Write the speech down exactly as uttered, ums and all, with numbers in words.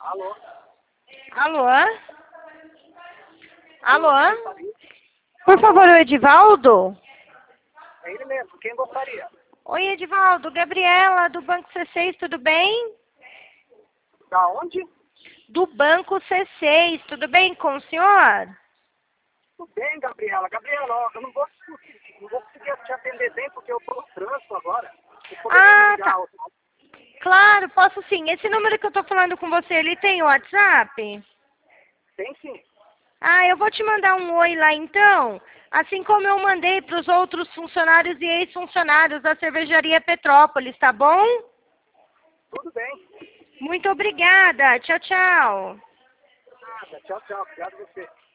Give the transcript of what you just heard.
Alô? Alô? Alô? Por favor, o Edivaldo? É ele mesmo, quem gostaria? Oi, Edivaldo. Gabriela, do Banco C seis, tudo bem? Da onde? Do Banco C seis, tudo bem com o senhor? Tudo bem, Gabriela. Gabriela, ó, eu não vou, não vou conseguir te atender bem porque eu tô no trânsito agora. Você poderia me Ah, ligar? tá. Claro, posso sim. Esse número que eu tô falando com você, ele tem WhatsApp? Tem sim. Ah, eu vou te mandar um oi lá então, assim como eu mandei para os outros funcionários e ex-funcionários da cervejaria Petrópolis, tá bom? Tudo bem. Muito obrigada. Tchau, tchau. Nada. Tchau, tchau. Obrigado a você.